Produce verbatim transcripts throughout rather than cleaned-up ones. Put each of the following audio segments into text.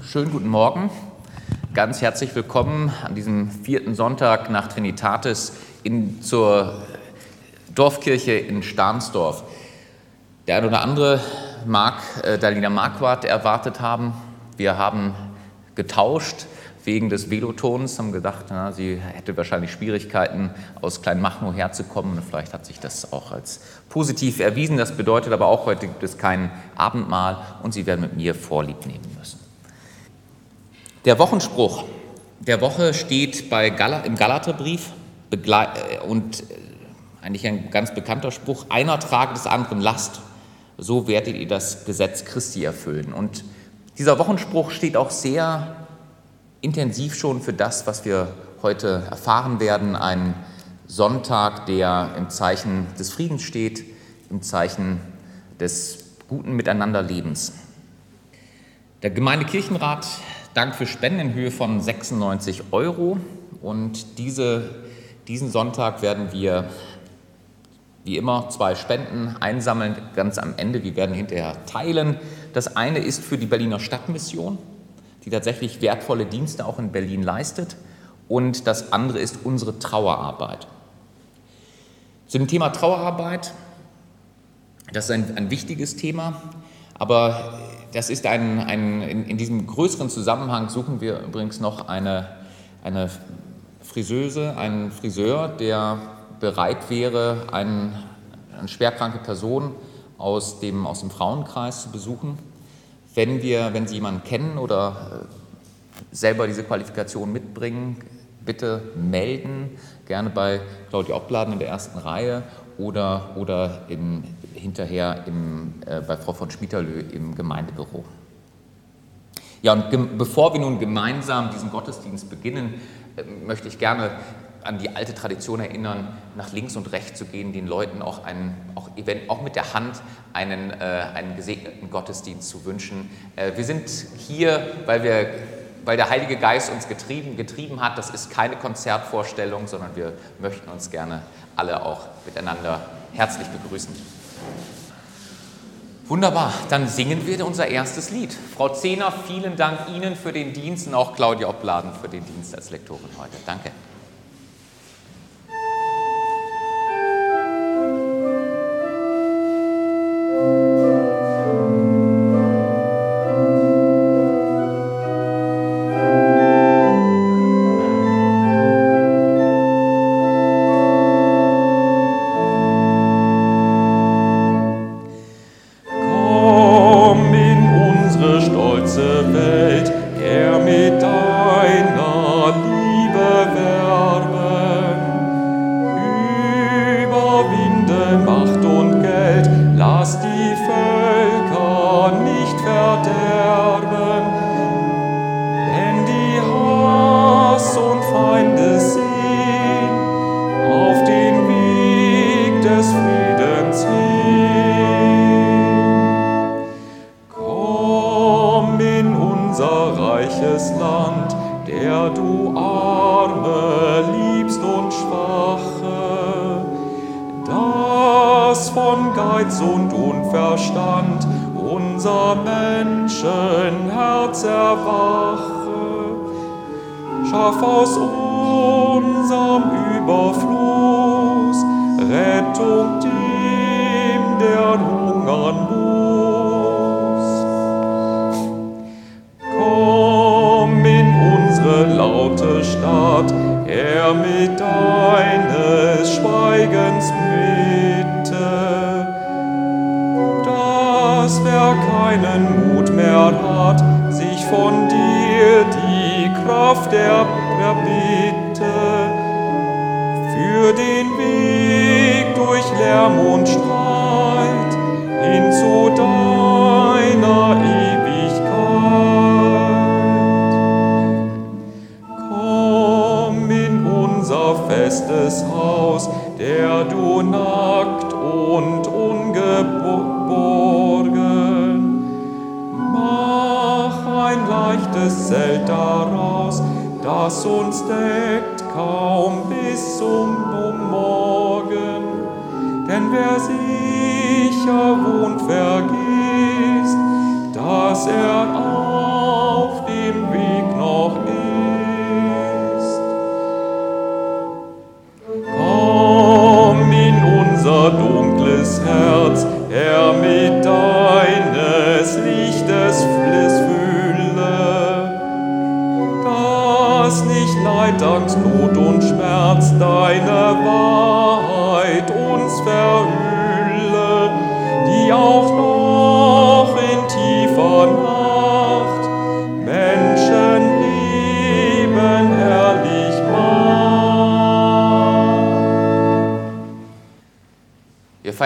Schönen guten Morgen. Ganz herzlich willkommen an diesem vierten Sonntag nach Trinitatis in, zur Dorfkirche in Stahnsdorf. Der eine oder andere mag äh, Dalina Marquardt erwartet haben. Wir haben getauscht wegen des Velotons, haben gedacht, na, sie hätte wahrscheinlich Schwierigkeiten, aus Kleinmachnow herzukommen. Vielleicht hat sich das auch als positiv erwiesen. Das bedeutet aber auch, heute gibt es kein Abendmahl und Sie werden mit mir Vorlieb nehmen müssen. Der Wochenspruch der Woche steht bei Gal- im Galaterbrief begle- und eigentlich ein ganz bekannter Spruch: Einer trage des anderen Last, so werdet ihr das Gesetz Christi erfüllen. Und dieser Wochenspruch steht auch sehr intensiv schon für das, was wir heute erfahren werden. Ein Sonntag, der im Zeichen des Friedens steht, im Zeichen des guten Miteinanderlebens. Der Gemeindekirchenrat dankt für Spenden in Höhe von sechsundneunzig Euro. Und diese, diesen Sonntag werden wir wie immer zwei Spenden einsammeln, ganz am Ende. Wir werden hinterher teilen. Das eine ist für die Berliner Stadtmission, die tatsächlich wertvolle Dienste auch in Berlin leistet. Und das andere ist unsere Trauerarbeit. Zu dem Thema Trauerarbeit, das ist ein, ein wichtiges Thema, aber das ist ein, ein in, in diesem größeren Zusammenhang suchen wir übrigens noch eine, eine Friseuse, einen Friseur, der bereit wäre, einen, eine schwerkranke Person aus dem, aus dem Frauenkreis zu besuchen. Wenn wir, wenn Sie jemanden kennen oder selber diese Qualifikation mitbringen, bitte melden, gerne bei Claudia Opladen in der ersten Reihe oder, oder im, hinterher im, äh, bei Frau von Schmieterlö im Gemeindebüro. Ja, und gem- bevor wir nun gemeinsam diesen Gottesdienst beginnen, äh, möchte ich gerne an die alte Tradition erinnern, nach links und rechts zu gehen, den Leuten auch, einen, auch, auch mit der Hand einen, äh, einen gesegneten Gottesdienst zu wünschen. Äh, wir sind hier, weil, wir, weil der Heilige Geist uns getrieben, getrieben hat. Das ist keine Konzertvorstellung, sondern wir möchten uns gerne alle auch miteinander herzlich begrüßen. Wunderbar, dann singen wir unser erstes Lied. Frau Zehner, vielen Dank Ihnen für den Dienst und auch Claudia Opladen für den Dienst als Lektorin heute. Danke. Schaff aus unserem Überfluss Rettung dem, der hungern muss. Komm in unsere laute Stadt, Herr, mit deines Schweigens Mitte, dass wer keinen Mut mehr hat, sich von dir die Kraft erbitte, für den Weg durch Lärm und Streit hin zu deiner Ewigkeit. Komm in unser festes Haus, der du nackt und ungeborgen, mach ein leichtes Zelt daraus, das uns deckt kaum bis zum Morgen. Denn wer sicher wohnt, vergisst, dass er auf dem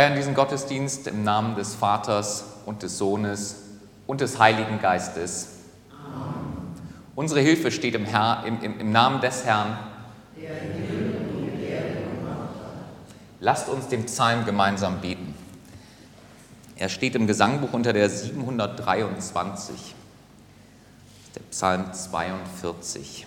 feiern diesen Gottesdienst im Namen des Vaters und des Sohnes und des Heiligen Geistes. Amen. Unsere Hilfe steht im, Herr, im, im, im Namen des Herrn. Der Himmel und die Erde gemacht hat. Lasst uns den Psalm gemeinsam beten. Er steht im Gesangbuch unter der siebenhundertdreiundzwanzig, der Psalm zweiundvierzig.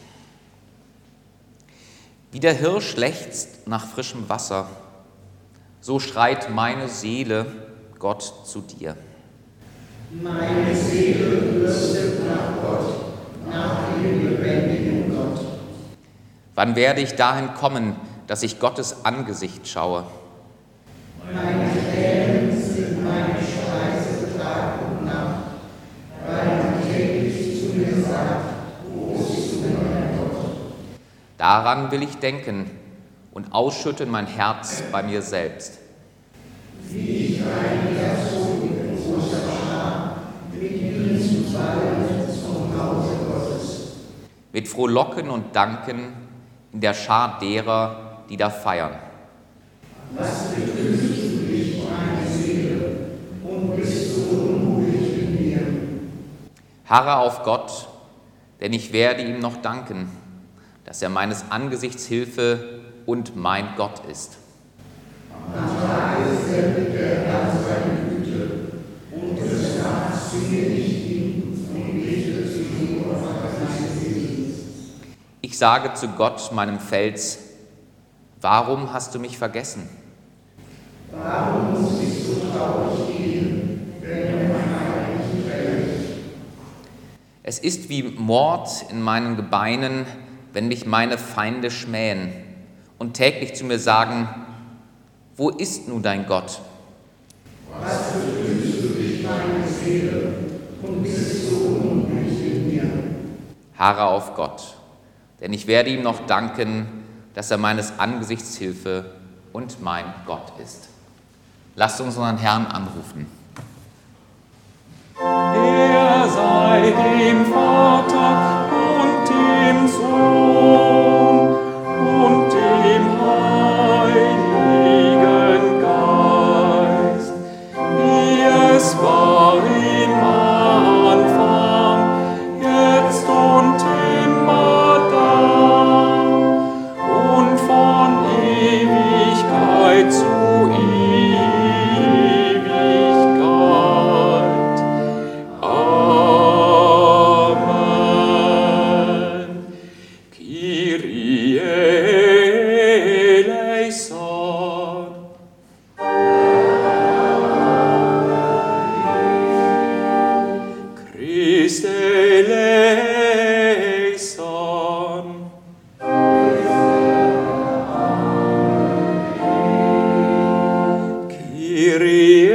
Wie der Hirsch lechzt nach frischem Wasser, so schreit meine Seele Gott zu dir. Meine Seele dürstet nach Gott, nach dem lebendigen Gott. Wann werde ich dahin kommen, dass ich Gottes Angesicht schaue? Meine Tränen sind meine Speise Tag und Nacht, weil man täglich zu mir sagt, wo bist du, mein Gott? Daran will ich denken und ausschütten mein Herz bei mir selbst. Wie ich ein Herzog in großer Schar mit ihnen zusammen zum Hause Gottes. Mit Frohlocken und Danken in der Schar derer, die da feiern. Was betrübst du dich, meine Seele, und bist so unruhig in mir? Harre auf Gott, denn ich werde ihm noch danken, dass er meines Angesichts Hilfe und mein Gott ist. Am Tage sendet der Herr seine Güte, und des Nachts singe ich ihm und bete zu ihm auf seine Seele. Ich sage zu Gott, meinem Fels, warum hast du mich vergessen? Warum muss ich so traurig gehen, wenn mein Heil mich fällt? Es ist wie Mord in meinen Gebeinen, wenn mich meine Feinde schmähen und täglich zu mir sagen, wo ist nun dein Gott? Was betrübst du dich, meine Seele, und bist so unruhig in mir? Harre auf Gott, denn ich werde ihm noch danken, dass er meines Angesichts Hilfe und mein Gott ist. Lasst uns unseren Herrn anrufen. Er sei dem Vater und dem Sohn und dem Heiligen Geist, wie es war im Anfang, jetzt und immer da und von Ewigkeit zu Ewigkeit. Amen. Kyrie eleison. Christe eleison. Kyrie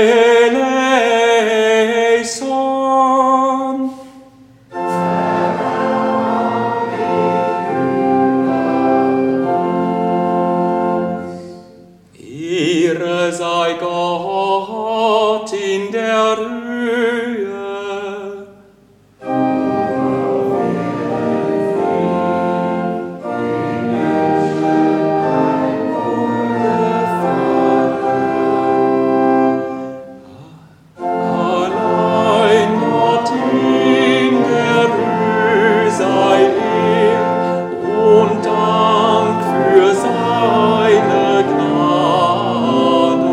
eleison. Ehre sei Gott in der Höhe. Allein Gott in der Höhe sei Ehr und Dank für seine Gnade.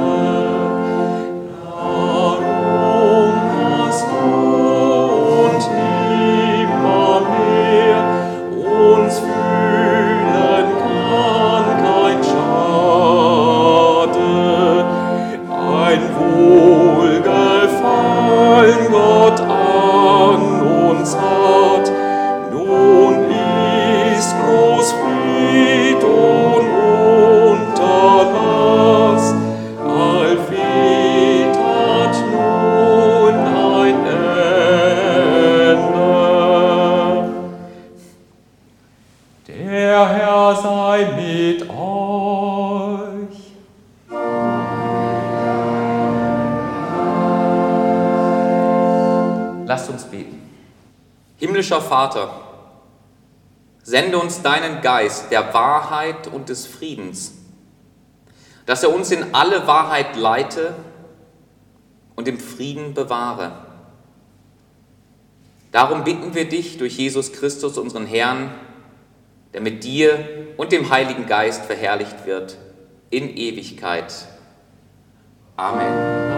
Darum hast du und nimmermehr uns fühlen kann kein Schade. Ein Wohlgefallen Gott an uns hat, nun ist groß Fried und Unterlass, allfried hat nun ein Ende. Der Herr sei mit euch. Lasst uns beten. Himmlischer Vater, sende uns deinen Geist der Wahrheit und des Friedens, dass er uns in alle Wahrheit leite und im Frieden bewahre. Darum bitten wir dich durch Jesus Christus, unseren Herrn, der mit dir und dem Heiligen Geist verherrlicht wird in Ewigkeit. Amen.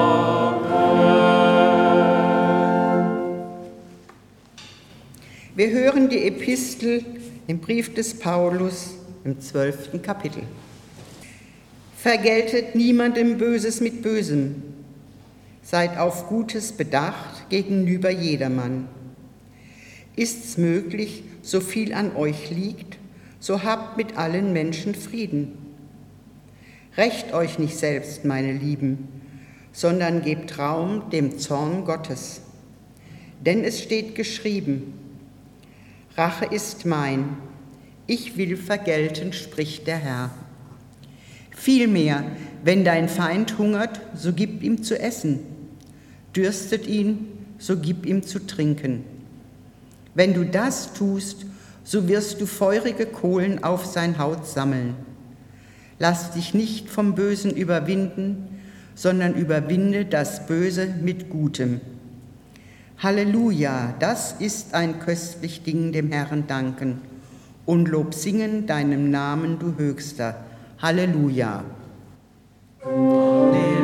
Wir hören die Epistel im Brief des Paulus im zwölften Kapitel. Vergeltet niemandem Böses mit Bösem. Seid auf Gutes bedacht gegenüber jedermann. Ist's möglich, so viel an euch liegt, so habt mit allen Menschen Frieden. Rächt euch nicht selbst, meine Lieben, sondern gebt Raum dem Zorn Gottes. Denn es steht geschrieben: Rache ist mein, ich will vergelten, spricht der Herr. Vielmehr, wenn dein Feind hungert, so gib ihm zu essen, dürstet ihn, so gib ihm zu trinken. Wenn du das tust, so wirst du feurige Kohlen auf sein Haut sammeln. Lass dich nicht vom Bösen überwinden, sondern überwinde das Böse mit Gutem. Halleluja, das ist ein köstlich Ding, dem Herrn danken und Lob singen deinem Namen, du Höchster. Halleluja. Halleluja.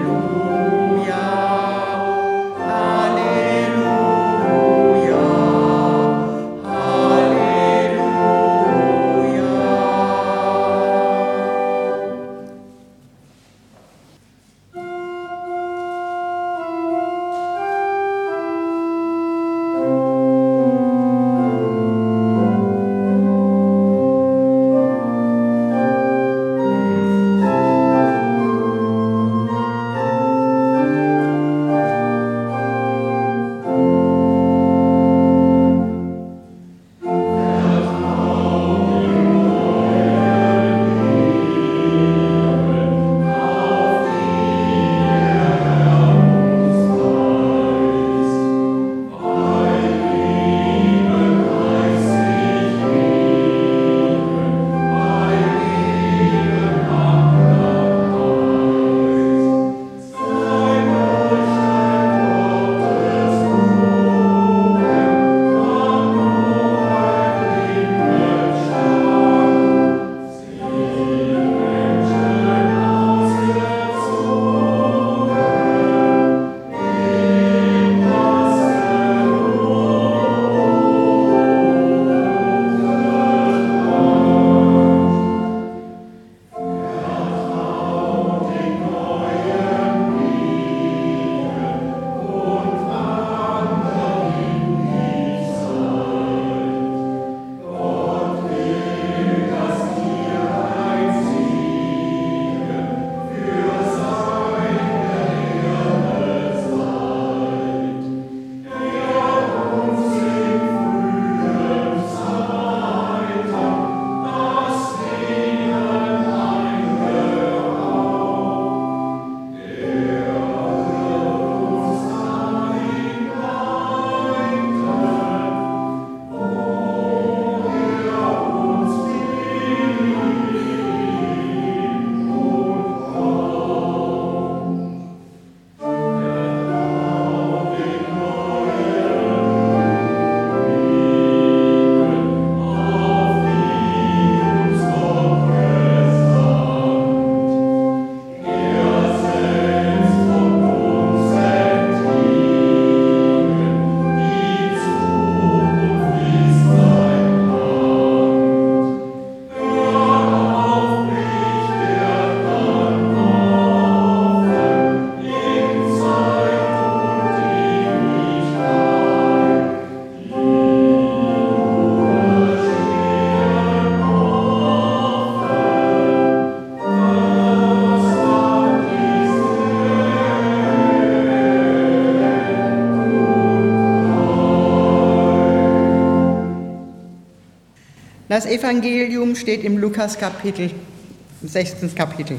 Das Evangelium steht im Lukas-Kapitel, im sechsten Kapitel.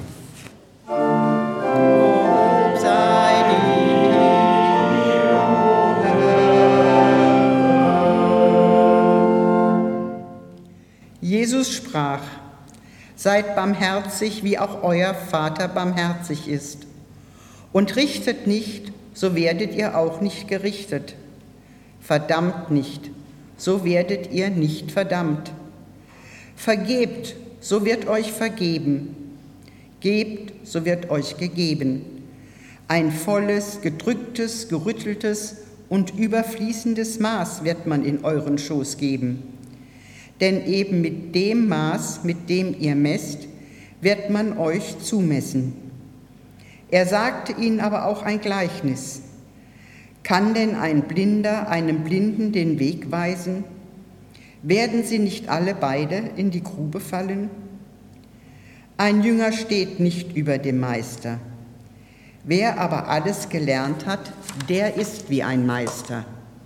Lob sei dir, Jesus sprach: Seid barmherzig, wie auch euer Vater barmherzig ist. Und richtet nicht, so werdet ihr auch nicht gerichtet. Verdammt nicht, so werdet ihr nicht verdammt. Vergebt, so wird euch vergeben. Gebt, so wird euch gegeben. Ein volles, gedrücktes, gerütteltes und überfließendes Maß wird man in euren Schoß geben. Denn eben mit dem Maß, mit dem ihr messt, wird man euch zumessen. Er sagte ihnen aber auch ein Gleichnis. Kann denn ein Blinder einem Blinden den Weg weisen? Werden sie nicht alle beide in die Grube fallen? Ein Jünger steht nicht über dem Meister. Wer aber alles gelernt hat, der ist wie ein Meister.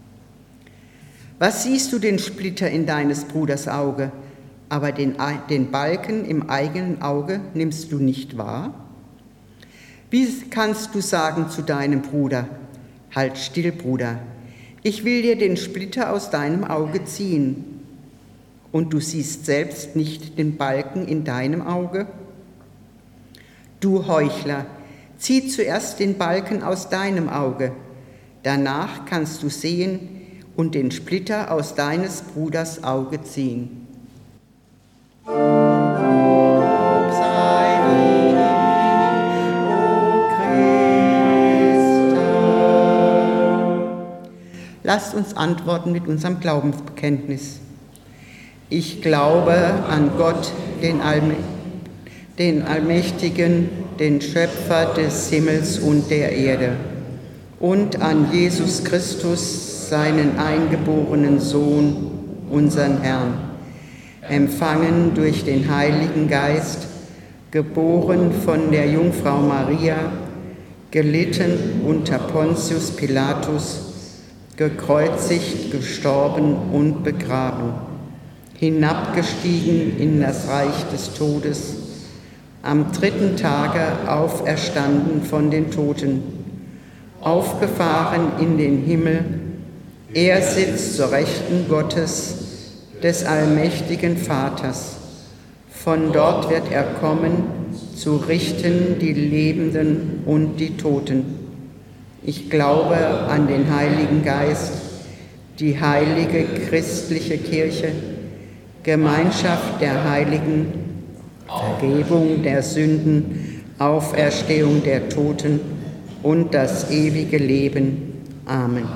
Was siehst du den Splitter in deines Bruders Auge, aber den, den Balken im eigenen Auge nimmst du nicht wahr? Wie kannst du sagen zu deinem Bruder, halt still, Bruder, ich will dir den Splitter aus deinem Auge ziehen, und du siehst selbst nicht den Balken in deinem Auge? Du Heuchler, zieh zuerst den Balken aus deinem Auge, danach kannst du sehen und den Splitter aus deines Bruders Auge ziehen. Lob sei dir, o Christus. Lasst uns antworten mit unserem Glaubensbekenntnis. Ich glaube an Gott, den, Allm- den Allmächtigen, den Schöpfer des Himmels und der Erde, und an Jesus Christus, seinen eingeborenen Sohn, unseren Herrn, empfangen durch den Heiligen Geist, geboren von der Jungfrau Maria, gelitten unter Pontius Pilatus, gekreuzigt, gestorben und begraben, hinabgestiegen in das Reich des Todes, am dritten Tage auferstanden von den Toten, aufgefahren in den Himmel. Er sitzt zur Rechten Gottes, des allmächtigen Vaters. Von dort wird er kommen, zu richten die Lebenden und die Toten. Ich glaube an den Heiligen Geist, die heilige christliche Kirche, Gemeinschaft der Heiligen, Vergebung der Sünden, Auferstehung der Toten und das ewige Leben. Amen.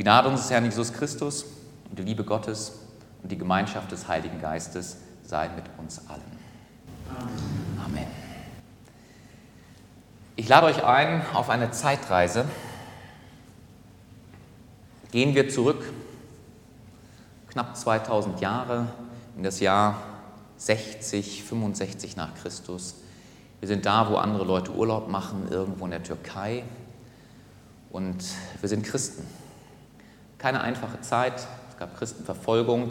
Gnade unseres Herrn Jesus Christus und die Liebe Gottes und die Gemeinschaft des Heiligen Geistes sei mit uns allen. Amen. Amen. Ich lade euch ein auf eine Zeitreise. Gehen wir zurück, knapp zweitausend Jahre, in das Jahr sechzig, fünfundsechzig nach Christus. Wir sind da, wo andere Leute Urlaub machen, irgendwo in der Türkei. Und wir sind Christen. Keine einfache Zeit, es gab Christenverfolgung.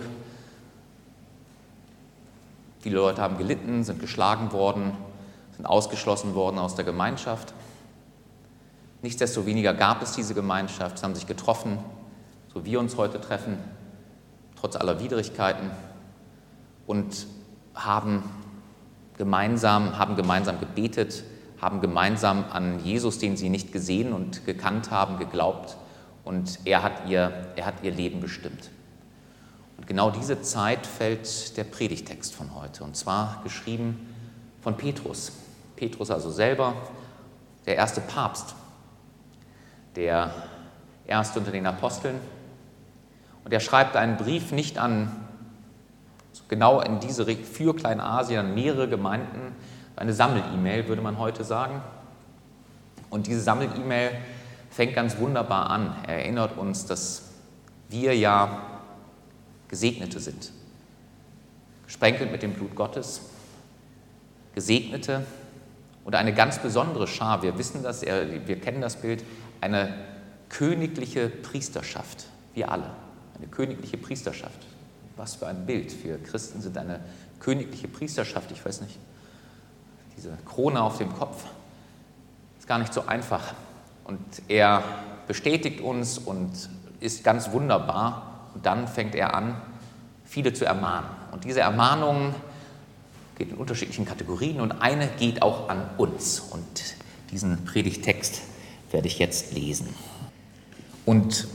Viele Leute haben gelitten, sind geschlagen worden, sind ausgeschlossen worden aus der Gemeinschaft. Nichtsdestoweniger gab es diese Gemeinschaft, sie haben sich getroffen, so wie wir uns heute treffen, trotz aller Widrigkeiten, und haben gemeinsam, haben gemeinsam gebetet, haben gemeinsam an Jesus, den sie nicht gesehen und gekannt haben, geglaubt, und er hat ihr, er hat ihr Leben bestimmt. Und genau diese Zeit fällt der Predigtext von heute, und zwar geschrieben von Petrus. Petrus also selber, der erste Papst, der erste unter den Aposteln. Und er schreibt einen Brief nicht an, genau in diese, für Kleinasien, an mehrere Gemeinden, eine Sammel-E-Mail, würde man heute sagen. Und diese Sammel-E-Mail fängt ganz wunderbar an. Er erinnert uns, dass wir ja Gesegnete sind, gesprenkelt mit dem Blut Gottes, Gesegnete und eine ganz besondere Schar, wir wissen das, wir kennen das Bild, eine königliche Priesterschaft, wir alle, eine königliche Priesterschaft. Was für ein Bild, wir Christen sind eine königliche Priesterschaft, ich weiß nicht, diese Krone auf dem Kopf, ist gar nicht so einfach. Und er bestätigt uns und ist ganz wunderbar. Und dann fängt er an, viele zu ermahnen. Und diese Ermahnungen geht in unterschiedlichen Kategorien und eine geht auch an uns. Und diesen Predigttext werde ich jetzt lesen. Und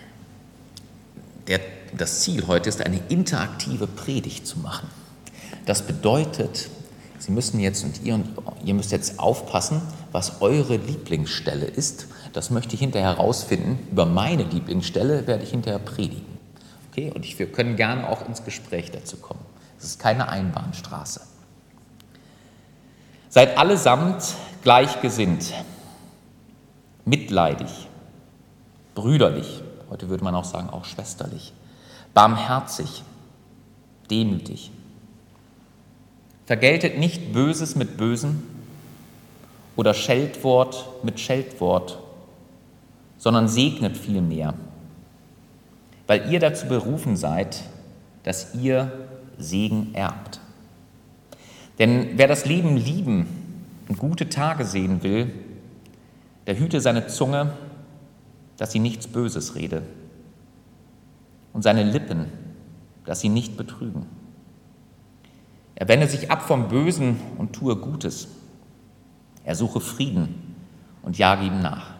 der, das Ziel heute ist, eine interaktive Predigt zu machen. Das bedeutet, Sie müssen jetzt und ihr, und ihr müsst jetzt aufpassen, was eure Lieblingsstelle ist. Das möchte ich hinterher herausfinden. Über meine Lieblingsstelle werde ich hinterher predigen. Okay? Und ich, wir können gerne auch ins Gespräch dazu kommen. Es ist keine Einbahnstraße. Seid allesamt gleichgesinnt, mitleidig, brüderlich, heute würde man auch sagen, auch schwesterlich, barmherzig, demütig. Vergeltet nicht Böses mit Bösem oder Scheltwort mit Scheltwort, sondern segnet vielmehr, weil ihr dazu berufen seid, dass ihr Segen erbt. Denn wer das Leben lieben und gute Tage sehen will, der hüte seine Zunge, dass sie nichts Böses rede, und seine Lippen, dass sie nicht betrügen. Er wende sich ab vom Bösen und tue Gutes. Er suche Frieden und jage ihm nach.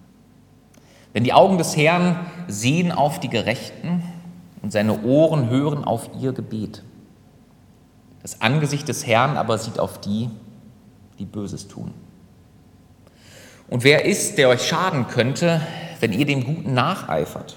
Denn die Augen des Herrn sehen auf die Gerechten und seine Ohren hören auf ihr Gebet. Das Angesicht des Herrn aber sieht auf die, die Böses tun. Und wer ist, der euch schaden könnte, wenn ihr dem Guten nacheifert?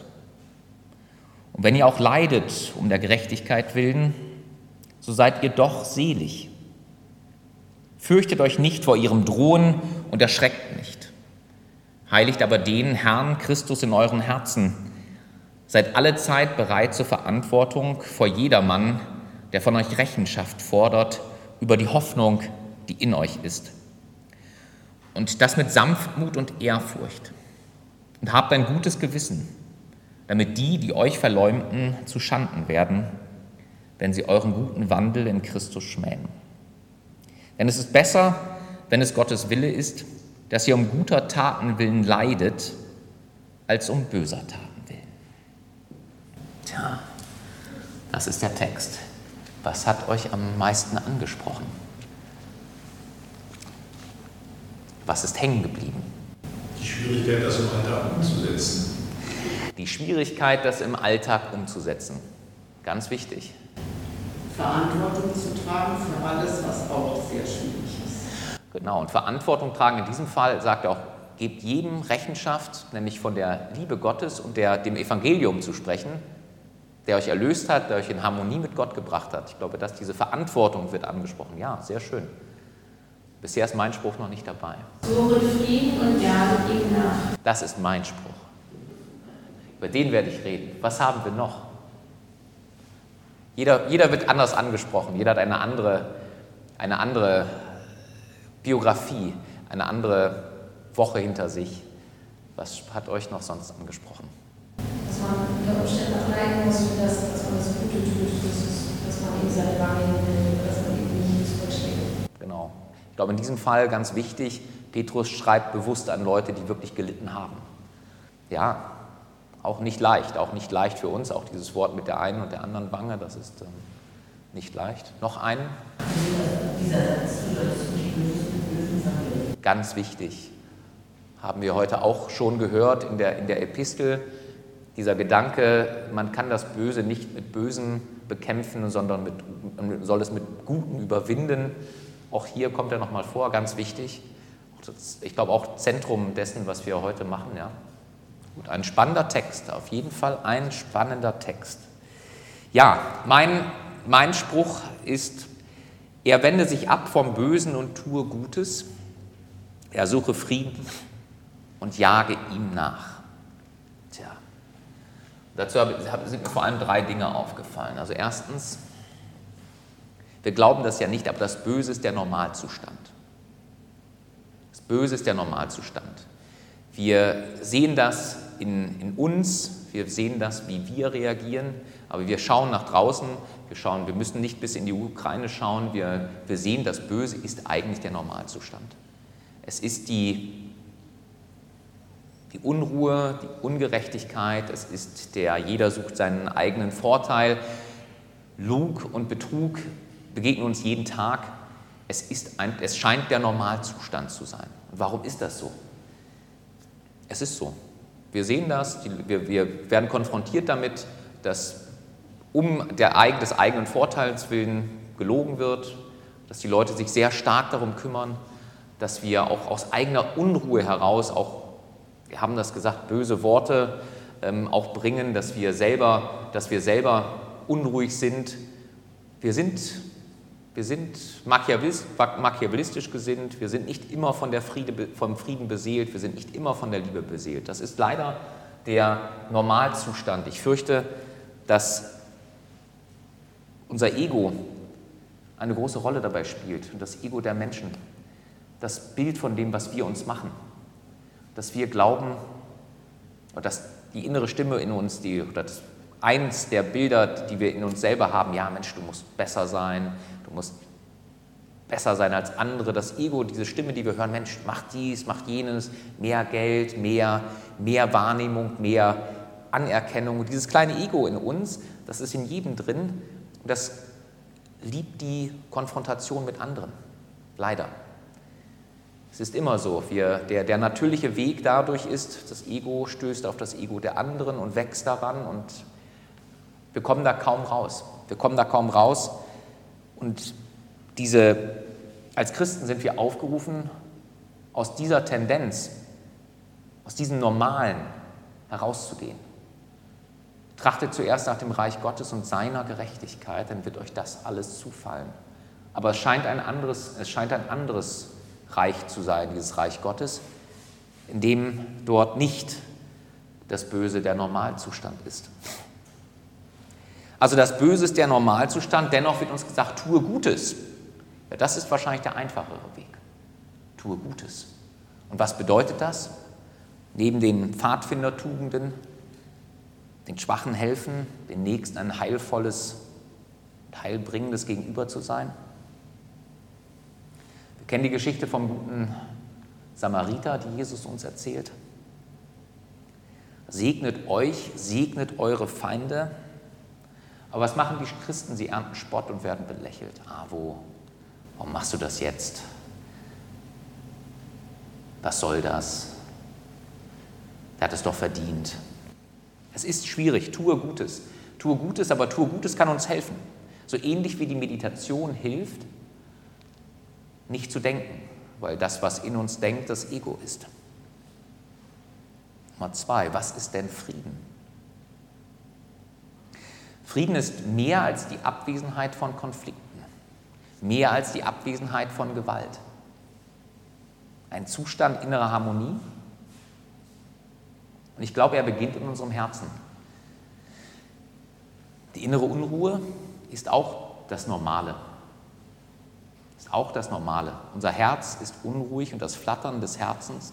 Und wenn ihr auch leidet um der Gerechtigkeit willen, so seid ihr doch selig. Fürchtet euch nicht vor ihrem Drohen und erschreckt nicht. Heiligt aber den Herrn Christus in euren Herzen. Seid allezeit bereit zur Verantwortung vor jedermann, der von euch Rechenschaft fordert über die Hoffnung, die in euch ist. Und das mit Sanftmut und Ehrfurcht. Und habt ein gutes Gewissen, damit die, die euch verleumden, zu Schanden werden, wenn sie euren guten Wandel in Christus schmähen. Denn es ist besser, wenn es Gottes Wille ist, dass ihr um guter Taten willen leidet, als um böser Taten willen. Tja, das ist der Text. Was hat euch am meisten angesprochen? Was ist hängen geblieben? Die Schwierigkeit, das im Alltag umzusetzen. Die Schwierigkeit, das im Alltag umzusetzen. Ganz wichtig. Verantwortung zu tragen für alles, was auch sehr schwierig ist. Genau, und Verantwortung tragen in diesem Fall, sagt er auch gebt jedem Rechenschaft, nämlich von der Liebe Gottes und der, dem Evangelium zu sprechen, der euch erlöst hat, der euch in Harmonie mit Gott gebracht hat. Ich glaube, dass diese Verantwortung wird angesprochen. Ja, sehr schön. Bisher ist mein Spruch noch nicht dabei. Suche Frieden und jage ihm nach. Das ist mein Spruch. Über den werde ich reden. Was haben wir noch? Jeder, jeder wird anders angesprochen. Jeder hat eine andere, eine andere Biografie, eine andere Woche hinter sich. Was hat euch noch sonst angesprochen? Dass man unter Umständen auch leiden muss für das, dass man das Gute tut, das ist, dass man eben seine Wahrnehmung will, dass man eben nicht zurückschlägt. Genau. Ich glaube, in diesem Fall ganz wichtig, Petrus schreibt bewusst an Leute, die wirklich gelitten haben. Ja, auch nicht leicht, auch nicht leicht für uns, auch dieses Wort mit der einen und der anderen Wange, das ist ähm, nicht leicht. Noch einen? Dieser Satz, du sollst nicht Böses mit Bösen vergelten. Ganz wichtig, haben wir heute auch schon gehört in der, in der Epistel, dieser Gedanke, man kann das Böse nicht mit Bösen bekämpfen, sondern mit, soll es mit Guten überwinden. Auch hier kommt er nochmal vor, ganz wichtig. Ich glaube auch Zentrum dessen, was wir heute machen. Ja. Gut, ein spannender Text, auf jeden Fall ein spannender Text. Ja, mein, mein Spruch ist, er wende sich ab vom Bösen und tue Gutes, er suche Frieden und jage ihm nach. Tja, dazu sind mir vor allem drei Dinge aufgefallen. Also erstens, wir glauben das ja nicht, aber das Böse ist der Normalzustand. Das Böse ist der Normalzustand. Wir sehen das in, in uns, wir sehen das, wie wir reagieren, aber wir schauen nach draußen, wir schauen, wir müssen nicht bis in die Ukraine schauen, wir, wir sehen, das Böse ist eigentlich der Normalzustand. Es ist die, die Unruhe, die Ungerechtigkeit, es ist der, jeder sucht seinen eigenen Vorteil, Lug und Betrug begegnen uns jeden Tag. Es, ist ein, es scheint der Normalzustand zu sein. Und warum ist das so? Es ist so. Wir sehen das, die, wir, wir werden konfrontiert damit, dass um der, des eigenen Vorteils willen gelogen wird, dass die Leute sich sehr stark darum kümmern, dass wir auch aus eigener Unruhe heraus auch, wir haben das gesagt, böse Worte ähm, auch bringen, dass wir selber, dass wir selber unruhig sind. Wir sind Wir sind machiavellistisch gesinnt, wir sind nicht immer von der Friede, vom Frieden beseelt, wir sind nicht immer von der Liebe beseelt. Das ist leider der Normalzustand. Ich fürchte, dass unser Ego eine große Rolle dabei spielt und das Ego der Menschen, das Bild von dem, was wir uns machen, dass wir glauben, dass die innere Stimme in uns, die, oder das, eins der Bilder, die wir in uns selber haben, ja Mensch, du musst besser sein, du musst besser sein als andere. Das Ego, diese Stimme, die wir hören, Mensch, mach dies, mach jenes, mehr Geld, mehr, mehr Wahrnehmung, mehr Anerkennung. Und dieses kleine Ego in uns, das ist in jedem drin, und das liebt die Konfrontation mit anderen. Leider. Es ist immer so, wir, der, der natürliche Weg dadurch ist, das Ego stößt auf das Ego der anderen und wächst daran und wir kommen da kaum raus. Wir kommen da kaum raus. Und diese, als Christen sind wir aufgerufen, aus dieser Tendenz, aus diesem Normalen herauszugehen. Trachtet zuerst nach dem Reich Gottes und seiner Gerechtigkeit, dann wird euch das alles zufallen. Aber es scheint ein anderes, es scheint ein anderes Reich zu sein, dieses Reich Gottes, in dem dort nicht das Böse der Normalzustand ist. Also das Böse ist der Normalzustand, dennoch wird uns gesagt, tue Gutes. Ja, das ist wahrscheinlich der einfachere Weg. Tue Gutes. Und was bedeutet das? Neben den Pfadfindertugenden, den Schwachen helfen, den Nächsten ein heilvolles und heilbringendes Gegenüber zu sein. Wir kennen die Geschichte vom guten Samariter, die Jesus uns erzählt. Segnet euch, segnet eure Feinde. Aber was machen die Christen? Sie ernten Spott und werden belächelt. Ah, wo? Warum machst du das jetzt? Was soll das? Der hat es doch verdient. Es ist schwierig, tue Gutes. Tue Gutes, aber tue Gutes kann uns helfen. So ähnlich wie die Meditation hilft, nicht zu denken, weil das, was in uns denkt, das Ego ist. Nummer zwei, was ist denn Frieden? Frieden ist mehr als die Abwesenheit von Konflikten, mehr als die Abwesenheit von Gewalt. Ein Zustand innerer Harmonie. Und ich glaube, er beginnt in unserem Herzen. Die innere Unruhe ist auch das Normale. Ist auch das Normale. Unser Herz ist unruhig und das Flattern des Herzens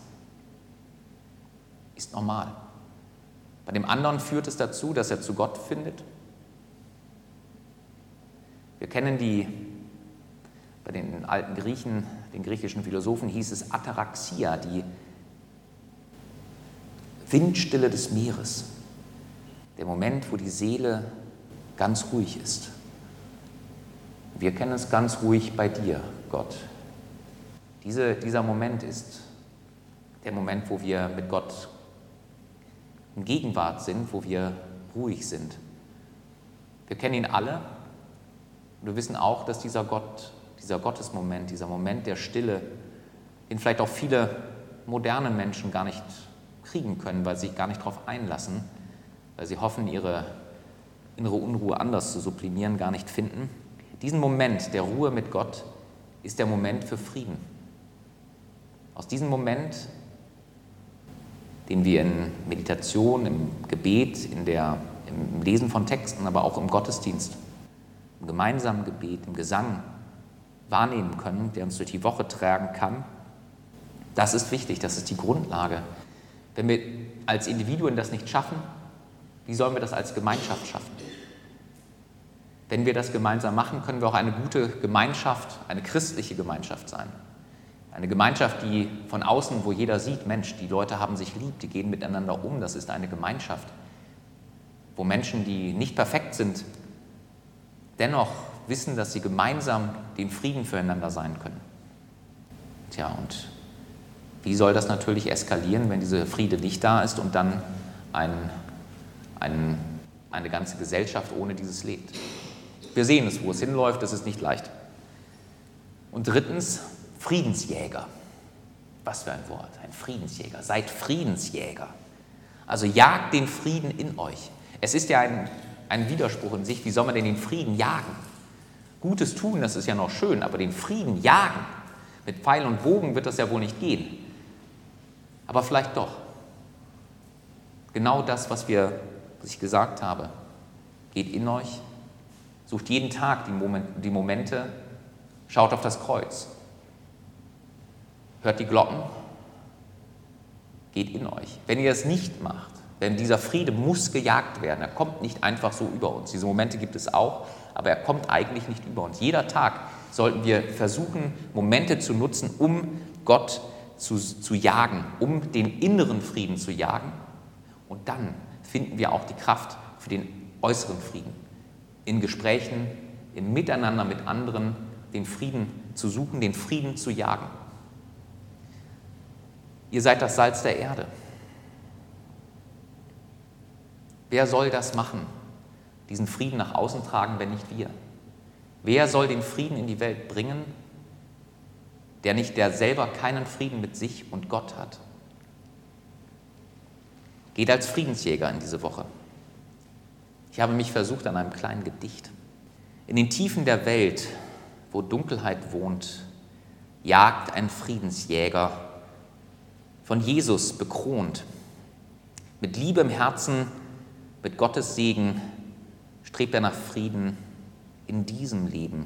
ist normal. Bei dem anderen führt es dazu, dass er zu Gott findet. Wir kennen die, bei den alten Griechen, den griechischen Philosophen hieß es Ataraxia, die Windstille des Meeres. Der Moment, wo die Seele ganz ruhig ist. Wir kennen es ganz ruhig bei dir, Gott. Diese, dieser Moment ist der Moment, wo wir mit Gott in Gegenwart sind, wo wir ruhig sind. Wir kennen ihn alle und wir wissen auch, dass dieser Gott, dieser Gottesmoment, dieser Moment der Stille, den vielleicht auch viele moderne Menschen gar nicht kriegen können, weil sie sich gar nicht darauf einlassen, weil sie hoffen, ihre innere Unruhe anders zu sublimieren, gar nicht finden. Diesen Moment der Ruhe mit Gott ist der Moment für Frieden. Aus diesem Moment, den wir in Meditation, im Gebet, in der, im Lesen von Texten, aber auch im Gottesdienst, im gemeinsamen Gebet, im Gesang wahrnehmen können, der uns durch die Woche tragen kann, das ist wichtig, das ist die Grundlage. Wenn wir als Individuen das nicht schaffen, wie sollen wir das als Gemeinschaft schaffen? Wenn wir das gemeinsam machen, können wir auch eine gute Gemeinschaft, eine christliche Gemeinschaft sein. Eine Gemeinschaft, die von außen, wo jeder sieht, Mensch, die Leute haben sich lieb, die gehen miteinander um, das ist eine Gemeinschaft. Wo Menschen, die nicht perfekt sind, dennoch wissen, dass sie gemeinsam den Frieden füreinander sein können. Tja, und wie soll das natürlich eskalieren, wenn dieser Friede nicht da ist und dann ein, ein, eine ganze Gesellschaft ohne dieses lebt? Wir sehen es, wo es hinläuft, das ist nicht leicht. Und drittens, Friedensjäger. Was für ein Wort, ein Friedensjäger. Seid Friedensjäger. Also jagt den Frieden in euch. Es ist ja ein, ein Widerspruch in sich, wie soll man denn den Frieden jagen? Gutes tun, das ist ja noch schön, aber den Frieden jagen, mit Pfeil und Bogen wird das ja wohl nicht gehen. Aber vielleicht doch. Genau das, was, wir, was ich gesagt habe, geht in euch, sucht jeden Tag die, Moment, die Momente, schaut auf das Kreuz, hört die Glocken, geht in euch. Wenn ihr das nicht macht, denn dieser Friede muss gejagt werden, er kommt nicht einfach so über uns. Diese Momente gibt es auch, aber er kommt eigentlich nicht über uns. Jeder Tag sollten wir versuchen, Momente zu nutzen, um Gott zu, zu jagen, um den inneren Frieden zu jagen. Und dann finden wir auch die Kraft für den äußeren Frieden. In Gesprächen, im Miteinander mit anderen, den Frieden zu suchen, den Frieden zu jagen. Ihr seid das Salz der Erde. Wer soll das machen, diesen Frieden nach außen tragen, wenn nicht wir? Wer soll den Frieden in die Welt bringen, der nicht, der selber keinen Frieden mit sich und Gott hat? Geht als Friedensjäger in diese Woche. Ich habe mich versucht an einem kleinen Gedicht. In den Tiefen der Welt, wo Dunkelheit wohnt, jagt ein Friedensjäger, von Jesus bekront. Mit Liebe im Herzen, mit Gottes Segen strebt er nach Frieden in diesem Leben.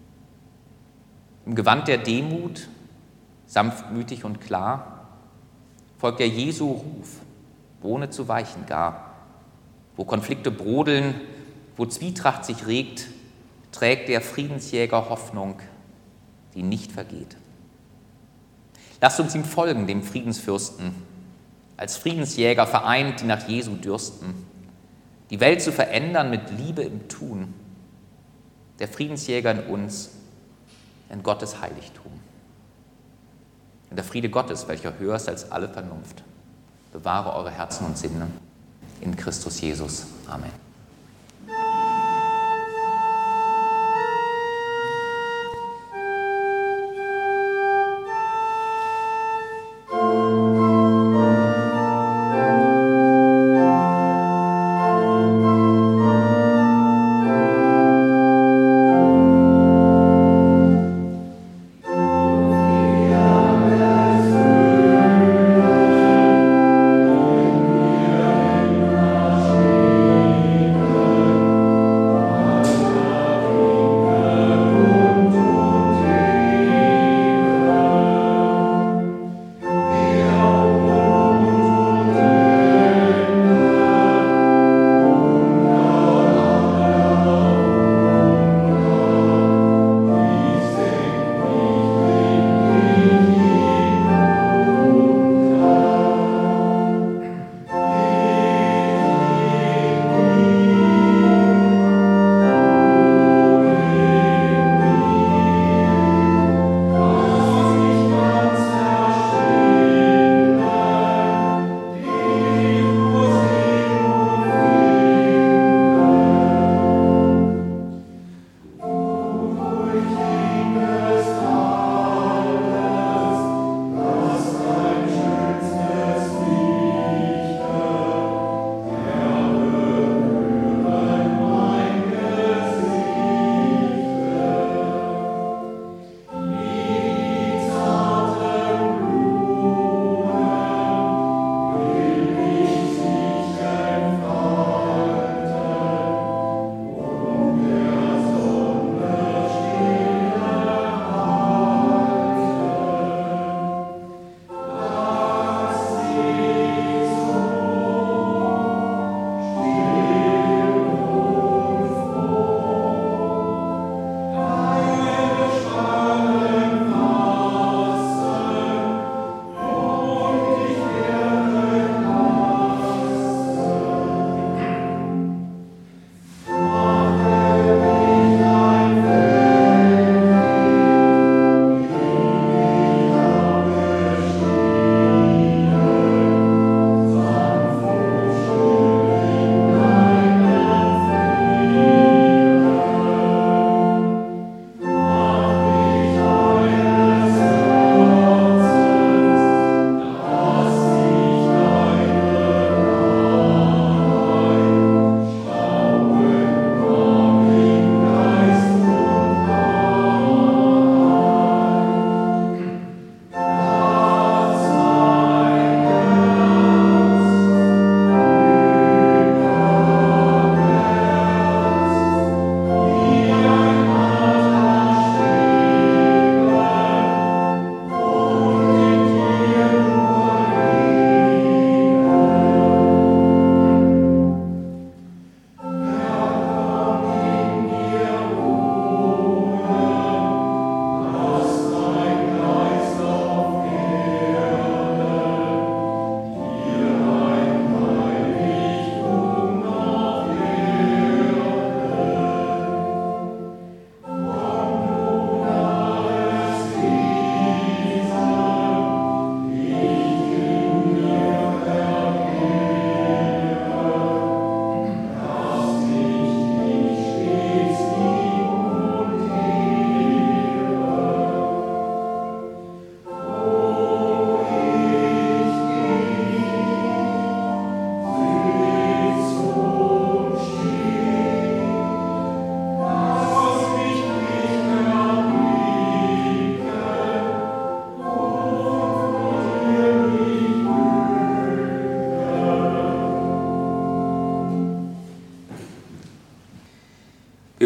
Im Gewand der Demut, sanftmütig und klar, folgt er Jesu Ruf, ohne zu weichen gar. Wo Konflikte brodeln, wo Zwietracht sich regt, trägt der Friedensjäger Hoffnung, die nicht vergeht. Lasst uns ihm folgen, dem Friedensfürsten, als Friedensjäger vereint, die nach Jesu dürsten, die Welt zu verändern mit Liebe im Tun, der Friedensjäger in uns, in Gottes Heiligtum. Und der Friede Gottes, welcher höher ist als alle Vernunft, bewahre eure Herzen und Sinne in Christus Jesus. Amen.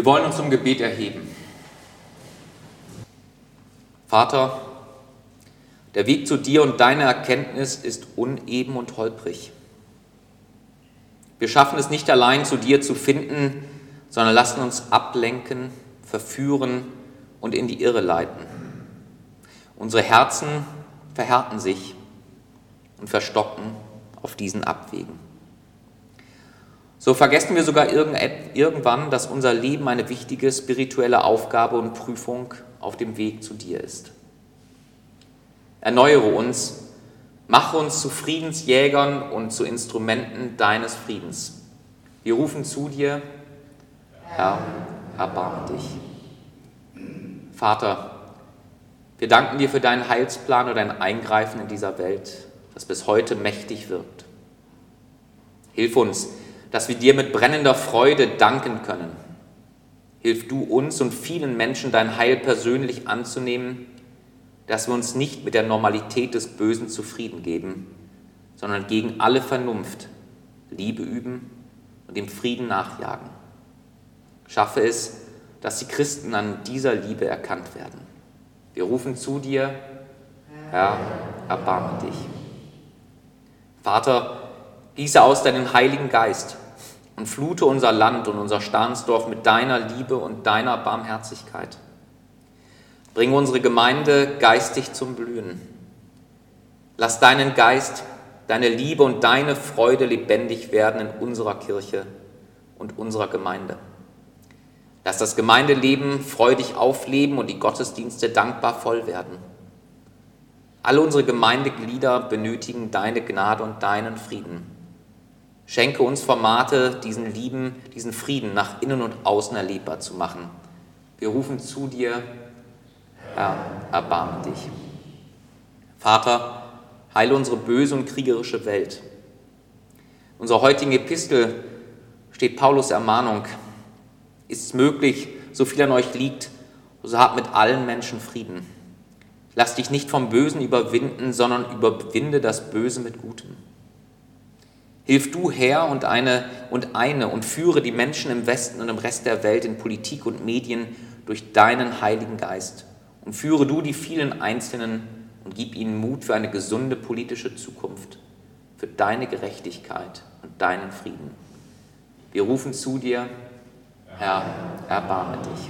Wir wollen uns zum Gebet erheben. Vater, der Weg zu dir und deiner Erkenntnis ist uneben und holprig. Wir schaffen es nicht allein, zu dir zu finden, sondern lassen uns ablenken, verführen und in die Irre leiten. Unsere Herzen verhärten sich und verstocken auf diesen Abwegen. So vergessen wir sogar irgendwann, dass unser Leben eine wichtige spirituelle Aufgabe und Prüfung auf dem Weg zu dir ist. Erneuere uns, mache uns zu Friedensjägern und zu Instrumenten deines Friedens. Wir rufen zu dir, Herr, erbarme dich. Vater, wir danken dir für deinen Heilsplan und dein Eingreifen in dieser Welt, das bis heute mächtig wirkt. Hilf uns, dass wir dir mit brennender Freude danken können. Hilf du uns und vielen Menschen, dein Heil persönlich anzunehmen, dass wir uns nicht mit der Normalität des Bösen zufrieden geben, sondern gegen alle Vernunft Liebe üben und dem Frieden nachjagen. Schaffe es, dass die Christen an dieser Liebe erkannt werden. Wir rufen zu dir, Herr, erbarme dich. Vater, gieße aus deinen Heiligen Geist und flute unser Land und unser Stahnsdorf mit deiner Liebe und deiner Barmherzigkeit. Bring unsere Gemeinde geistig zum Blühen. Lass deinen Geist, deine Liebe und deine Freude lebendig werden in unserer Kirche und unserer Gemeinde. Lass das Gemeindeleben freudig aufleben und die Gottesdienste dankbar voll werden. Alle unsere Gemeindeglieder benötigen deine Gnade und deinen Frieden. Schenke uns Formate, diesen Lieben, diesen Frieden nach innen und außen erlebbar zu machen. Wir rufen zu dir, Herr, erbarme dich. Vater, heile unsere böse und kriegerische Welt. In unserer heutigen Epistel steht Paulus' Ermahnung: Ist es möglich, so viel an euch liegt, so habt mit allen Menschen Frieden. Lass dich nicht vom Bösen überwinden, sondern überwinde das Böse mit Gutem. Hilf du, Herr, und eine und eine und führe die Menschen im Westen und im Rest der Welt in Politik und Medien durch deinen Heiligen Geist. Und führe du die vielen Einzelnen und gib ihnen Mut für eine gesunde politische Zukunft, für deine Gerechtigkeit und deinen Frieden. Wir rufen zu dir, Herr, erbarme dich.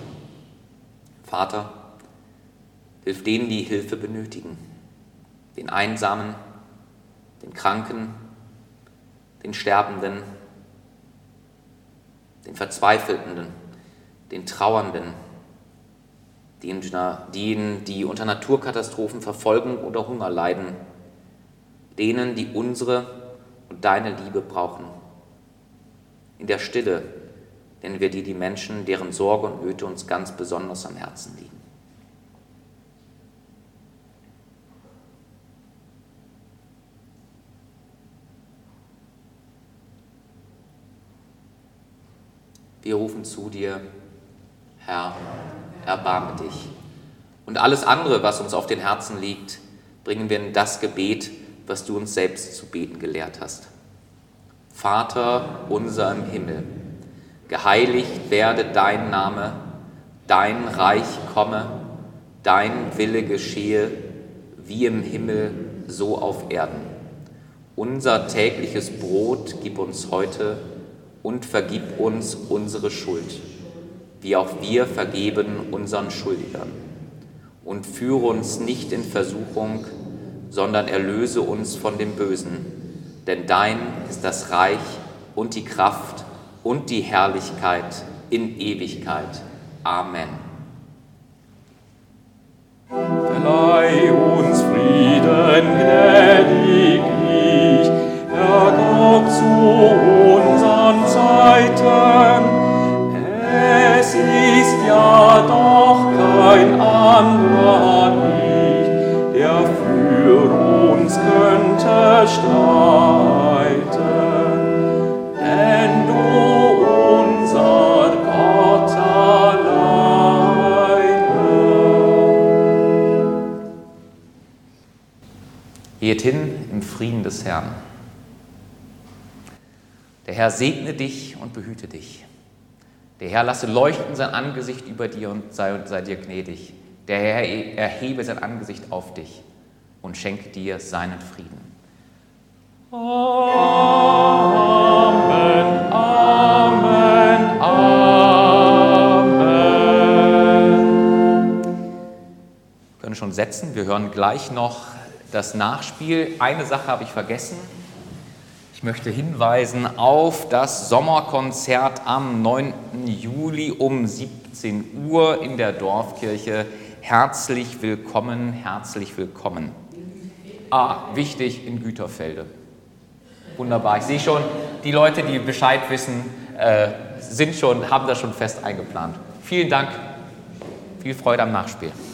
Vater, hilf denen, die Hilfe benötigen, den Einsamen, den Kranken, den Sterbenden, den Verzweifelten, den Trauernden, denen, die unter Naturkatastrophen, Verfolgung oder Hunger leiden, denen, die unsere und deine Liebe brauchen. In der Stille nennen wir dir die Menschen, deren Sorge und Nöte uns ganz besonders am Herzen liegen. Wir rufen zu dir, Herr, erbarme dich. Und alles andere, was uns auf den Herzen liegt, bringen wir in das Gebet, was du uns selbst zu beten gelehrt hast. Vater unser im Himmel, geheiligt werde dein Name, dein Reich komme, dein Wille geschehe, wie im Himmel, so auf Erden. Unser tägliches Brot gib uns heute und vergib uns unsere Schuld, wie auch wir vergeben unseren Schuldigern. Und führe uns nicht in Versuchung, sondern erlöse uns von dem Bösen. Denn dein ist das Reich und die Kraft und die Herrlichkeit in Ewigkeit. Amen. Verleih uns Frieden gnädiglich, Herr Gott, zu unseren Zeiten. Es ist ja doch kein anderer nicht, der für uns könnte streiten, denn du unser Gott alleine. Geht hin im Frieden des Herrn. Der Herr segne dich und behüte dich. Der Herr lasse leuchten sein Angesicht über dir und sei, sei dir gnädig. Der Herr erhebe sein Angesicht auf dich und schenke dir seinen Frieden. Amen, Amen, Amen. Wir können schon setzen, wir hören gleich noch das Nachspiel. Eine Sache habe ich vergessen. Ich möchte hinweisen auf das Sommerkonzert am neunten Juli um siebzehn Uhr in der Dorfkirche. Herzlich willkommen, herzlich willkommen. Ah, wichtig, in Güterfelde. Wunderbar. Ich sehe schon, die Leute, die Bescheid wissen, äh, sind schon, haben das schon fest eingeplant. Vielen Dank. Viel Freude am Nachspiel.